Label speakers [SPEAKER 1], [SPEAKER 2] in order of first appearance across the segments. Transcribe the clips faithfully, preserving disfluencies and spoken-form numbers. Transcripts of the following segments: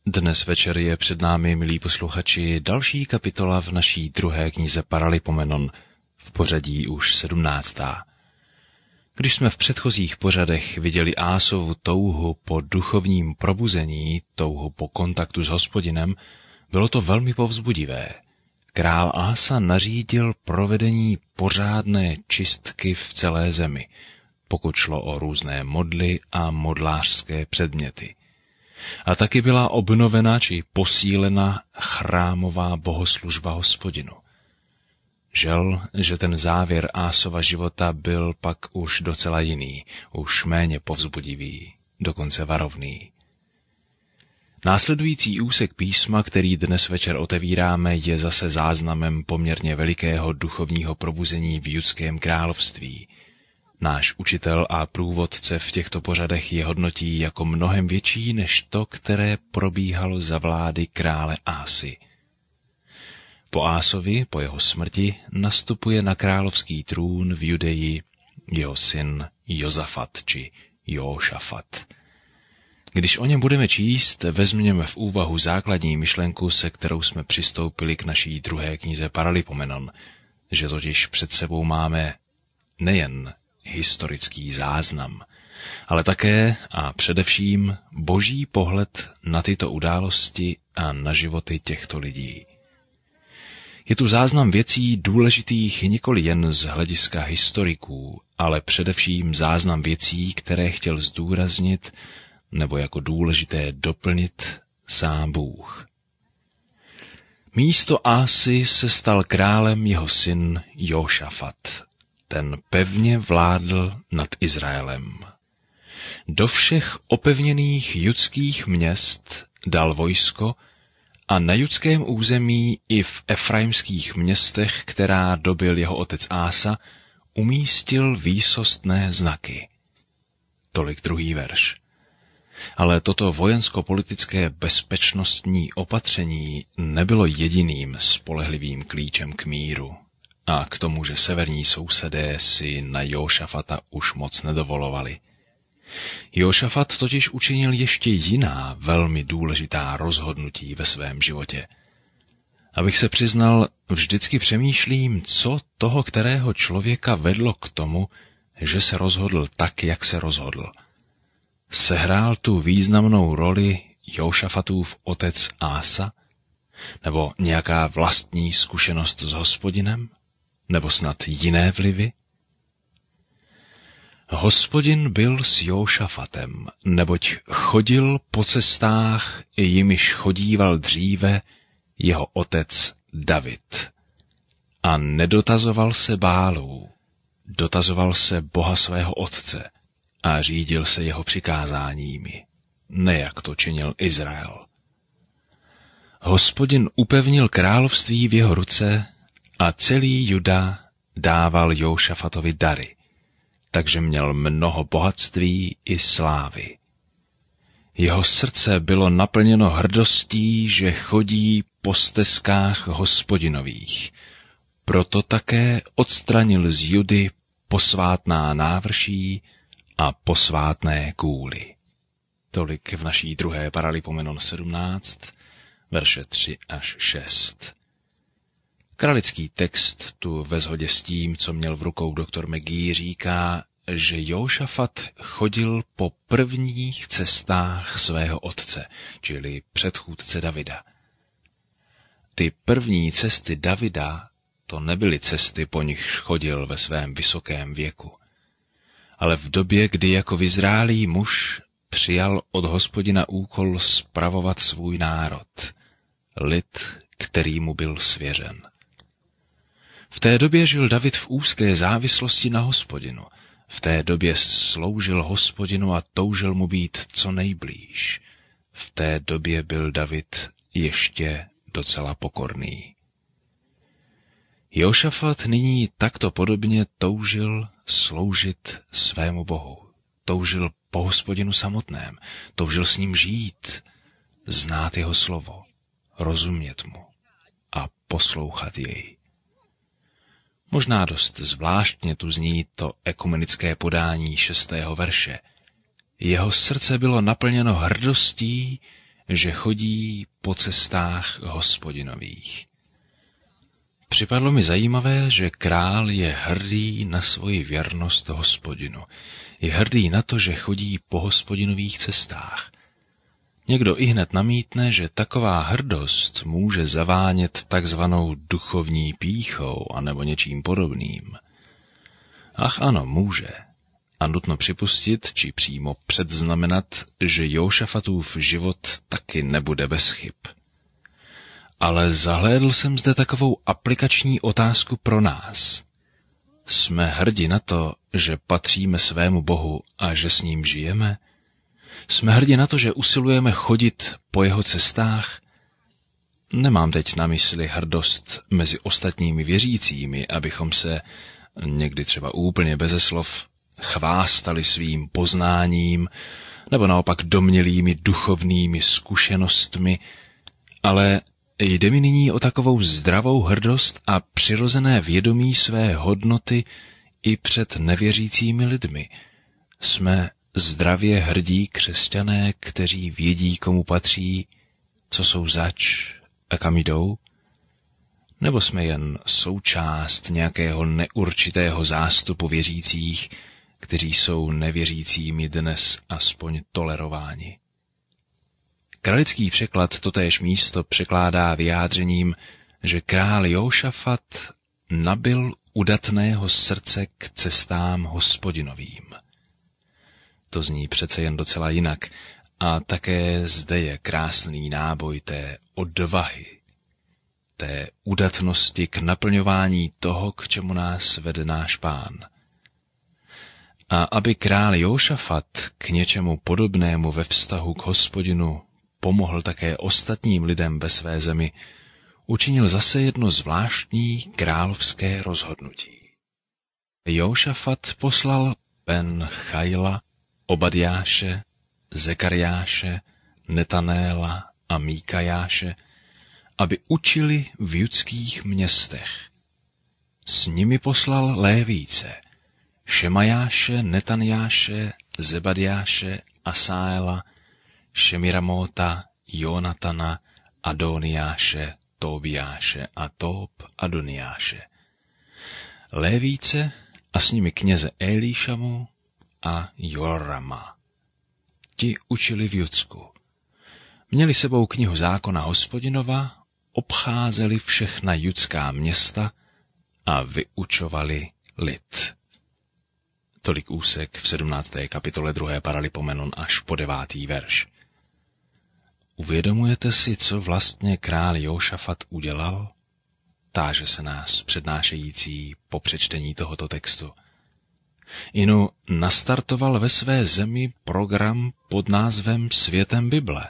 [SPEAKER 1] Dnes večer je před námi, milí posluchači, další kapitola v naší druhé knize Paralipomenon, v pořadí už sedmnáctá. Když jsme v předchozích pořadech viděli Ásovu touhu po duchovním probuzení, touhu po kontaktu s Hospodinem, bylo to velmi povzbudivé. Král Ása nařídil provedení pořádné čistky v celé zemi, pokud šlo o různé modly a modlářské předměty. A taky byla obnovena či posílena chrámová bohoslužba Hospodinu. Žel, že ten závěr Ásova života byl pak už docela jiný, už méně povzbudivý, dokonce varovný. Následující úsek písma, který dnes večer otevíráme, je zase záznamem poměrně velikého duchovního probuzení v judském království. Náš učitel a průvodce v těchto pořadech je hodnotí jako mnohem větší než to, které probíhalo za vlády krále Ásy. Po Ásovi, po jeho smrti, nastupuje na královský trůn v Judeji jeho syn Jozafat či Jóšafat. Když o něm budeme číst, vezměme v úvahu základní myšlenku, se kterou jsme přistoupili k naší druhé knize Paralipomenon, že totiž před sebou máme nejen historický záznam, ale také a především boží pohled na tyto události a na životy těchto lidí. Je tu záznam věcí důležitých nikoli jen z hlediska historiků, ale především záznam věcí, které chtěl zdůraznit nebo jako důležité doplnit sám Bůh. Místo Ásy se stal králem jeho syn Jóšafat. Ten pevně vládl nad Izraelem. Do všech opevněných judských měst dal vojsko a na judském území i v efraimských městech, která dobyl jeho otec Ása, umístil výsostné znaky. Tolik druhý verš. Ale toto vojensko-politické bezpečnostní opatření nebylo jediným spolehlivým klíčem k míru a k tomu, že severní sousedé si na Jóšafata už moc nedovolovali. Jóšafat totiž učinil ještě jiná velmi důležitá rozhodnutí ve svém životě. Abych se přiznal, vždycky přemýšlím, co toho kterého člověka vedlo k tomu, že se rozhodl tak, jak se rozhodl. Sehrál tu významnou roli Jóšafatův otec Ása? Nebo nějaká vlastní zkušenost s Hospodinem? Nebo snad jiné vlivy? Hospodin byl s Jóšafatem, neboť chodil po cestách, jimiž chodíval dříve jeho otec David. A nedotazoval se Bálů, dotazoval se Boha svého otce a řídil se jeho přikázáními, ne jak to činil Izrael. Hospodin upevnil království v jeho ruce a celý Juda dával Jóšafatovi dary, takže měl mnoho bohatství i slávy. Jeho srdce bylo naplněno hrdostí, že chodí po stezkách Hospodinových. Proto také odstranil z Judy posvátná návrší a posvátné kůly. Tolik v naší druhé Paralipomenon sedmnáct, verše tři až šest. Kralický text tu ve shodě s tím, co měl v rukou doktor McGee, říká, že Jóšafat chodil po prvních cestách svého otce, čili předchůdce Davida. Ty první cesty Davida to nebyly cesty, po nichž chodil ve svém vysokém věku, ale v době, kdy jako vyzrálý muž přijal od Hospodina úkol spravovat svůj národ, lid, který mu byl svěřen. V té době žil David v úzké závislosti na Hospodinu. V té době sloužil Hospodinu a toužil mu být co nejblíž. V té době byl David ještě docela pokorný. Jóšafat nyní takto podobně toužil sloužit svému Bohu. Toužil po Hospodinu samotném. Toužil s ním žít, znát jeho slovo, rozumět mu a poslouchat jej. Možná dost zvláštně tu zní to ekumenické podání šestého verše. Jeho srdce bylo naplněno hrdostí, že chodí po cestách Hospodinových. Připadlo mi zajímavé, že král je hrdý na svoji věrnost Hospodinu. Je hrdý na to, že chodí po Hospodinových cestách. Někdo ihned namítne, že taková hrdost může zavánět takzvanou duchovní pýchou anebo něčím podobným. Ach ano, může. A nutno připustit, či přímo předznamenat, že Jóšafatův život taky nebude bez chyb. Ale zahlédl jsem zde takovou aplikační otázku pro nás. Jsme hrdi na to, že patříme svému Bohu a že s ním žijeme? Jsme hrdi na to, že usilujeme chodit po jeho cestách? Nemám teď na mysli hrdost mezi ostatními věřícími, abychom se, někdy třeba úplně beze slov, chvástali svým poznáním, nebo naopak domnělými duchovnými zkušenostmi, ale jde mi nyní o takovou zdravou hrdost a přirozené vědomí své hodnoty i před nevěřícími lidmi. Jsme zdravě hrdí křesťané, kteří vědí, komu patří, co jsou zač a kam jdou? Nebo jsme jen součást nějakého neurčitého zástupu věřících, kteří jsou nevěřícími dnes aspoň tolerováni? Kralický překlad totéž místo překládá vyjádřením, že král Jóšafat nabyl udatného srdce k cestám Hospodinovým. To zní přece jen docela jinak a také zde je krásný náboj té odvahy, té udatnosti k naplňování toho, k čemu nás vede náš Pán. A aby král Jóšafat k něčemu podobnému ve vztahu k Hospodinu pomohl také ostatním lidem ve své zemi, učinil zase jedno zvláštní královské rozhodnutí. Jóšafat poslal Ben Chajla, Obadjáše, Zekariáše, Netanéla a Míkajáše, aby učili v judských městech. S nimi poslal Lévíce, Šemajáše, Netanjáše, Zebadjáše, Asáela, Šemiramóta, Jonatana, Adoniáše, Tobiáše a Tób Adoniáše. Lévíce a s nimi kněze Elíšamu a Jorama. Ti učili v Judsku. Měli sebou knihu zákona Hospodinova, obcházeli všechna judská města a vyučovali lid. Tolik úsek v sedmnácté kapitole druhé Paralipomenon až po devátý verš. Uvědomujete si, co vlastně král Jóšafat udělal? Táže se nás přednášející po přečtení tohoto textu. Inu nastartoval ve své zemi program pod názvem Světem Bible.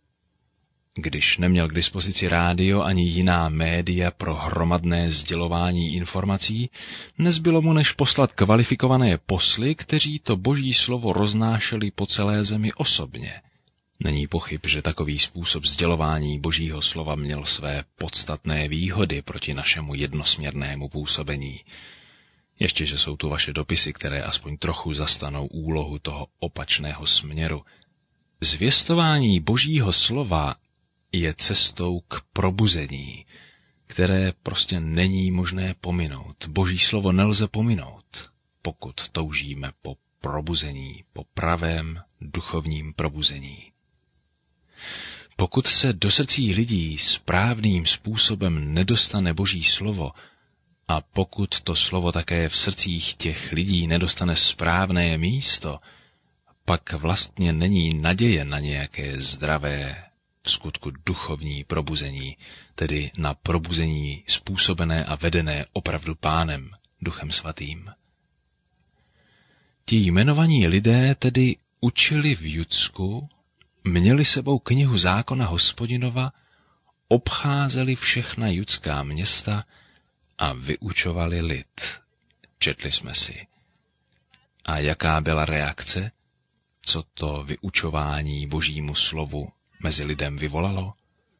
[SPEAKER 1] Když neměl k dispozici rádio ani jiná média pro hromadné sdělování informací, nezbylo mu než poslat kvalifikované posly, kteří to boží slovo roznášeli po celé zemi osobně. Není pochyb, že takový způsob sdělování božího slova měl své podstatné výhody proti našemu jednosměrnému působení. Ještě, že jsou tu vaše dopisy, které aspoň trochu zastanou úlohu toho opačného směru. Zvěstování božího slova je cestou k probuzení, které prostě není možné pominout. Boží slovo nelze pominout, pokud toužíme po probuzení, po pravém duchovním probuzení. Pokud se do srdcí lidí správným způsobem nedostane boží slovo a pokud to slovo také v srdcích těch lidí nedostane správné místo, pak vlastně není naděje na nějaké zdravé, v skutku duchovní probuzení, tedy na probuzení způsobené a vedené opravdu Pánem, Duchem Svatým. Ti jmenovaní lidé tedy učili v Judsku, měli sebou knihu zákona Hospodinova, obcházeli všechna judská města a vyučovali lid. Četli jsme si. A jaká byla reakce? Co to vyučování božímu slovu mezi lidem vyvolalo?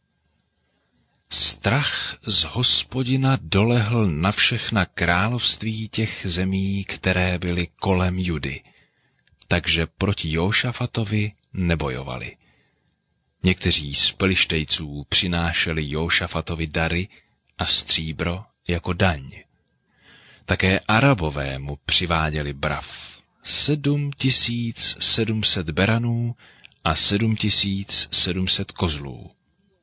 [SPEAKER 1] Strach z Hospodina dolehl na všechna království těch zemí, které byly kolem Judy, takže proti Jóšafatovi nebojovali. Někteří z Pelištejců přinášeli Jóšafatovi dary a stříbro jako daň. Také Arabové mu přiváděli brav, sedm tisíc sedm set beranů a sedm tisíc sedm set kozlů.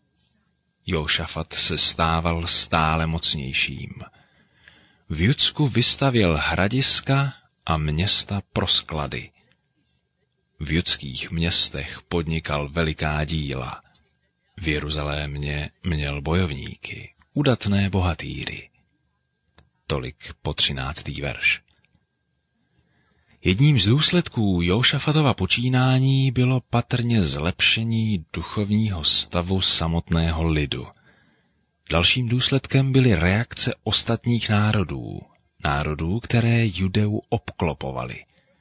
[SPEAKER 1] Jóšafat se stával stále mocnějším. V Judsku vystavěl hradiska a města pro sklady. V judských městech podnikal veliká díla. V Jeruzalémě měl bojovníky, udatné bohatýry. Tolik po třináctý verš. Jedním z důsledků Jóšafatova počínání bylo patrně zlepšení duchovního stavu samotného lidu. Dalším důsledkem byly reakce ostatních národů, národů, které Judeu obklopovaly.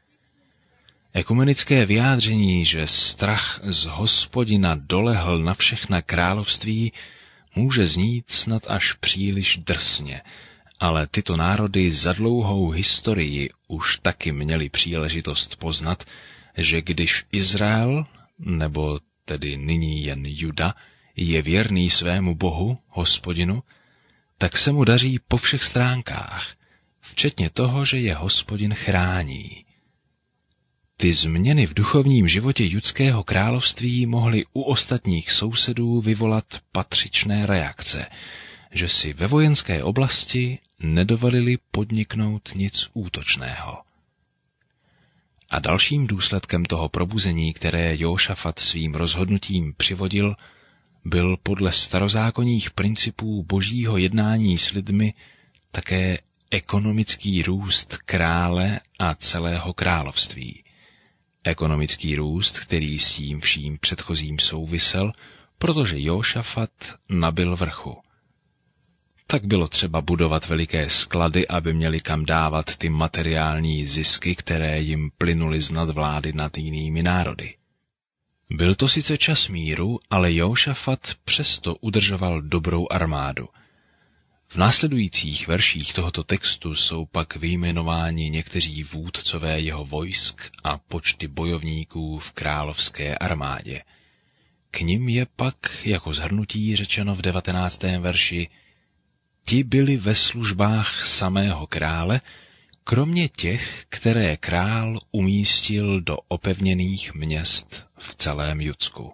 [SPEAKER 1] Ekumenické vyjádření, že strach z Hospodina dolehl na všechna království, může znít snad až příliš drsně, ale tyto národy za dlouhou historii už taky měly příležitost poznat, že když Izrael, nebo tedy nyní jen Juda, je věrný svému Bohu, Hospodinu, tak se mu daří po všech stránkách, včetně toho, že je Hospodin chrání. Ty změny v duchovním životě judského království mohly u ostatních sousedů vyvolat patřičné reakce, že si ve vojenské oblasti nedovolili podniknout nic útočného. A dalším důsledkem toho probuzení, které Jóšafat svým rozhodnutím přivodil, byl podle starozákonních principů božího jednání s lidmi také ekonomický růst krále a celého království. Ekonomický růst, který s tím vším předchozím souvisel, protože Jóšafat nabyl vrchu. Tak bylo třeba budovat veliké sklady, aby měli kam dávat ty materiální zisky, které jim plynuly z nadvlády nad jinými národy. Byl to sice čas míru, ale Jóšafat přesto udržoval dobrou armádu. V následujících verších tohoto textu jsou pak vyjmenováni někteří vůdcové jeho vojsk a počty bojovníků v královské armádě. K nim je pak jako shrnutí řečeno v devatenáctém verši: ti byli ve službách samého krále, kromě těch, které král umístil do opevněných měst v celém Judsku.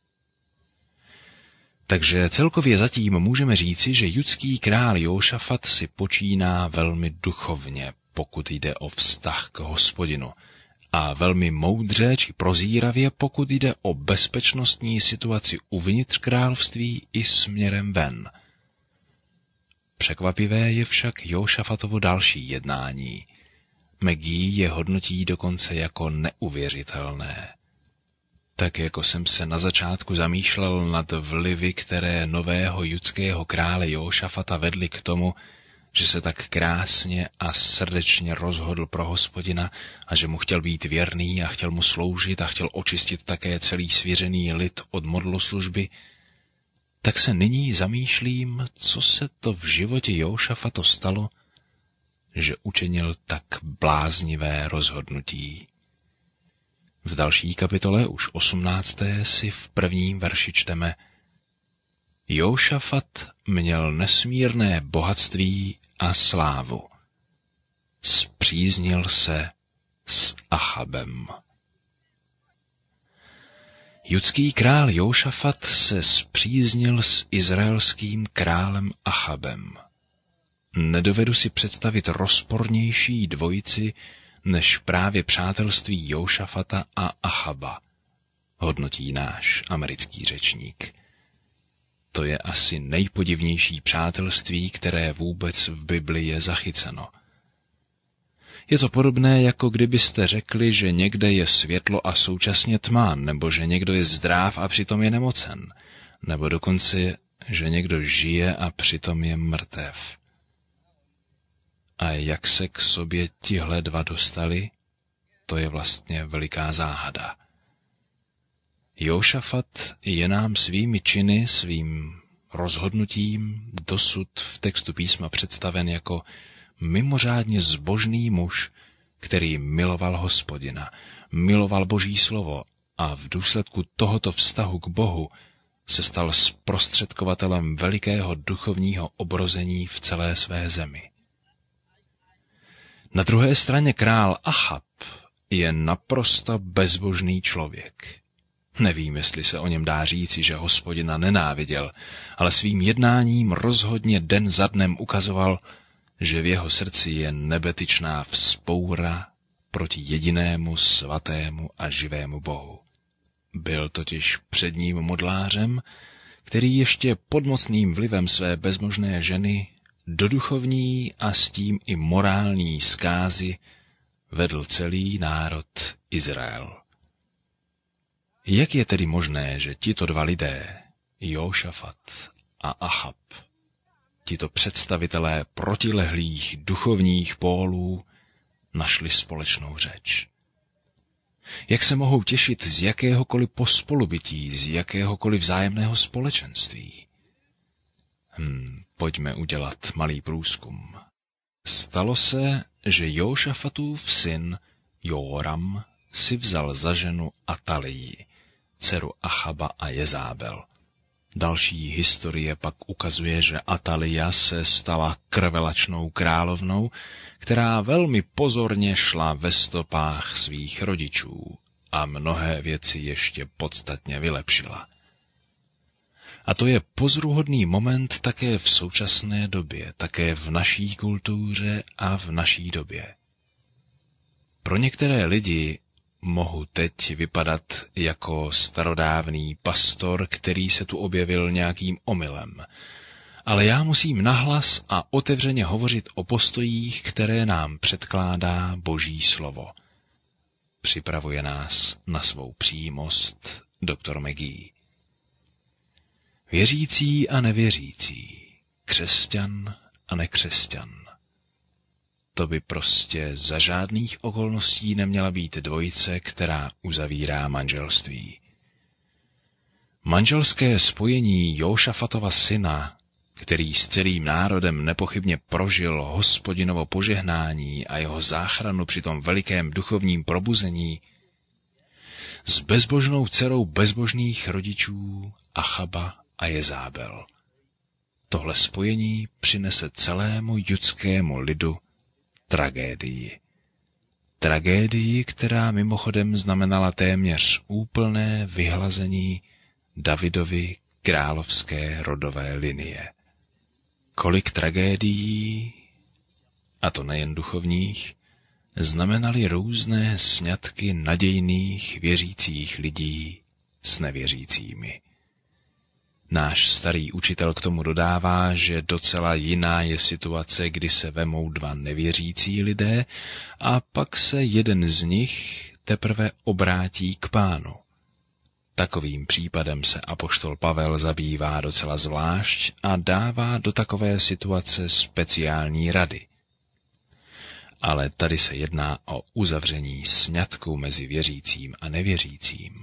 [SPEAKER 1] Takže celkově zatím můžeme říci, že judský král Jóšafat si počíná velmi duchovně, pokud jde o vztah k Hospodinu, a velmi moudře či prozíravě, pokud jde o bezpečnostní situaci uvnitř království i směrem ven. Překvapivé je však Jóšafatovo další jednání. Megí je hodnotí dokonce jako neuvěřitelné. Tak jako jsem se na začátku zamýšlel nad vlivy, které nového judského krále Jóšafata vedly k tomu, že se tak krásně a srdečně rozhodl pro Hospodina a že mu chtěl být věrný a chtěl mu sloužit a chtěl očistit také celý svěřený lid od modloslužby, tak se nyní zamýšlím, co se to v životě Jóšafata stalo, že učinil tak bláznivé rozhodnutí. V další kapitole, už osmnácté, si v prvním verši čteme: Jóšafat měl nesmírné bohatství a slávu. Spříznil se s Achabem. Judský král Jóšafat se spříznil s izraelským králem Achabem. Nedovedu si představit rozpornější dvojici než právě přátelství Jóšafata a Achaba, hodnotí náš americký řečník. To je asi nejpodivnější přátelství, které vůbec v Biblii je zachyceno. Je to podobné, jako kdybyste řekli, že někde je světlo a současně tma, nebo že někdo je zdrav a přitom je nemocen, nebo dokonce, že někdo žije a přitom je mrtev. A jak se k sobě tihle dva dostali, to je vlastně veliká záhada. Jóšafat je nám svými činy, svým rozhodnutím dosud v textu písma představen jako mimořádně zbožný muž, který miloval Hospodina, miloval Boží slovo a v důsledku tohoto vztahu k Bohu se stal zprostředkovatelem velikého duchovního obrození v celé své zemi. Na druhé straně král Achab je naprosto bezbožný člověk. Nevím, jestli se o něm dá říci, že Hospodina nenáviděl, ale svým jednáním rozhodně den za dnem ukazoval, že v jeho srdci je nebetyčná vzpoura proti jedinému svatému a živému Bohu. Byl totiž předním modlářem, který ještě pod mocným vlivem své bezbožné ženy do duchovní a s tím i morální zkázy vedl celý národ Izrael. Jak je tedy možné, že tito dva lidé, Jóšafat a Achab, tito představitelé protilehlých duchovních pólů, našli společnou řeč? Jak se mohou těšit z jakéhokoliv pospolubytí, z jakéhokoliv vzájemného společenství? Hm, pojďme udělat malý průzkum. Stalo se, že Jóšafatův syn Jóram si vzal za ženu Atalii, dceru Achaba a Jezábel. Další historie pak ukazuje, že Atalia se stala krvelačnou královnou, která velmi pozorně šla ve stopách svých rodičů a mnohé věci ještě podstatně vylepšila. A to je pozoruhodný moment také v současné době, také v naší kultuře a v naší době. Pro některé lidi mohu teď vypadat jako starodávný pastor, který se tu objevil nějakým omylem. Ale já musím nahlas a otevřeně hovořit o postojích, které nám předkládá Boží slovo. Připravuje nás na svou přímost doktor McGee. Věřící a nevěřící, křesťan a nekřesťan. To by prostě za žádných okolností neměla být dvojice, která uzavírá manželství. Manželské spojení Jóšafatova syna, který s celým národem nepochybně prožil Hospodinovo požehnání a jeho záchranu při tom velikém duchovním probuzení, s bezbožnou dcerou bezbožných rodičů Achaba a Jezábel. Tohle spojení přinese celému judskému lidu tragédii. Tragédii, která mimochodem znamenala téměř úplné vyhlazení Davidovy královské rodové linie. Kolik tragédií, a to nejen duchovních, znamenaly různé sňatky nadějných věřících lidí s nevěřícími. Náš starý učitel k tomu dodává, že docela jiná je situace, kdy se vemou dva nevěřící lidé a pak se jeden z nich teprve obrátí k Pánu. Takovým případem se apoštol Pavel zabývá docela zvlášť a dává do takové situace speciální rady. Ale tady se jedná o uzavření sňatku mezi věřícím a nevěřícím.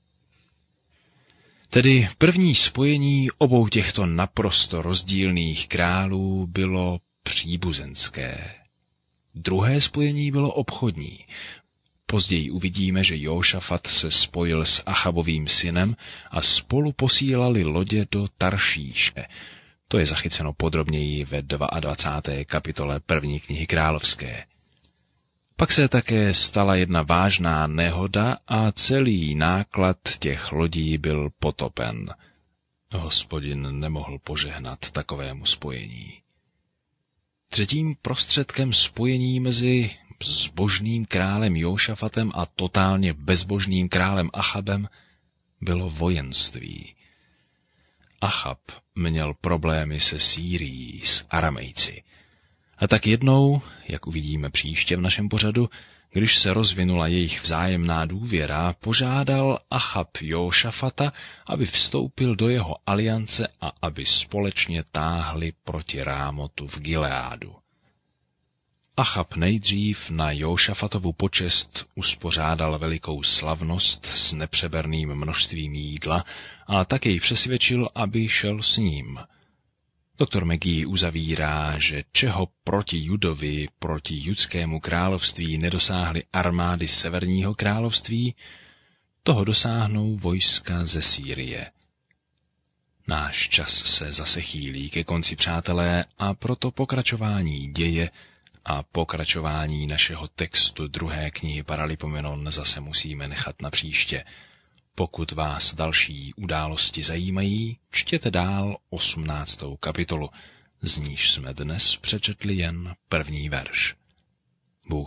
[SPEAKER 1] Tedy první spojení obou těchto naprosto rozdílných králů bylo příbuzenské. Druhé spojení bylo obchodní. Později uvidíme, že Jóšafat se spojil s Achabovým synem a spolu posílali lodě do Taršíše. To je zachyceno podrobněji ve dvacáté druhé kapitole první knihy královské. Pak se také stala jedna vážná nehoda a celý náklad těch lodí byl potopen. Hospodin nemohl požehnat takovému spojení. Třetím prostředkem spojení mezi zbožným králem Jóšafatem a totálně bezbožným králem Achabem bylo vojenství. Achab měl problémy se Sýrií, s Aramejci. A tak jednou, jak uvidíme příště v našem pořadu, když se rozvinula jejich vzájemná důvěra, požádal Achab Jóšafata, aby vstoupil do jeho aliance a aby společně táhli proti Rámotu v Gileádu. Achab nejdřív na Jóšafatovu počest uspořádal velikou slavnost s nepřeberným množstvím jídla a tak jej přesvědčil, aby šel s ním. Doktor McGee uzavírá, že čeho proti Judovi, proti judskému království nedosáhly armády Severního království, toho dosáhnou vojska ze Sýrie. Náš čas se zase chýlí ke konci, přátelé, a proto pokračování děje a pokračování našeho textu druhé knihy Paralipomenon zase musíme nechat na příště. Pokud vás další události zajímají, čtěte dál osmnáctou kapitolu, z níž jsme dnes přečetli jen první verš.